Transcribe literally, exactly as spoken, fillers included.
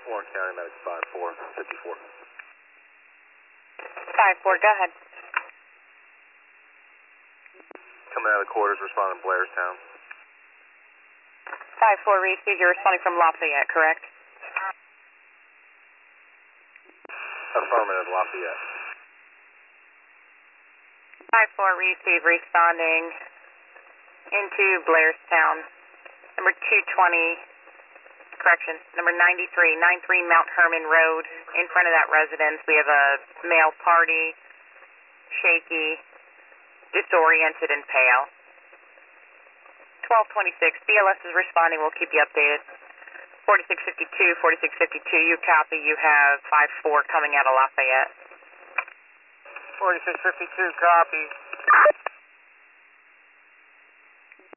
Warren County Medic five four fifty-four. five four, go ahead. Coming out of the quarters, responding Blairstown. five four, receive. You're responding from Lafayette, correct? Affirmative, Lafayette. five four, receive. Responding into Blairstown. Number two twenty, correction, number ninety-three, ninety-three Mount Herman Road. In front of that residence, we have a male party, shaky, disoriented, and pale. twelve twenty-six, B L S is responding. We'll keep you updated. forty-six fifty-two, forty-six fifty-two, you copy. You have five four coming out of Lafayette. forty-six fifty-two, copy.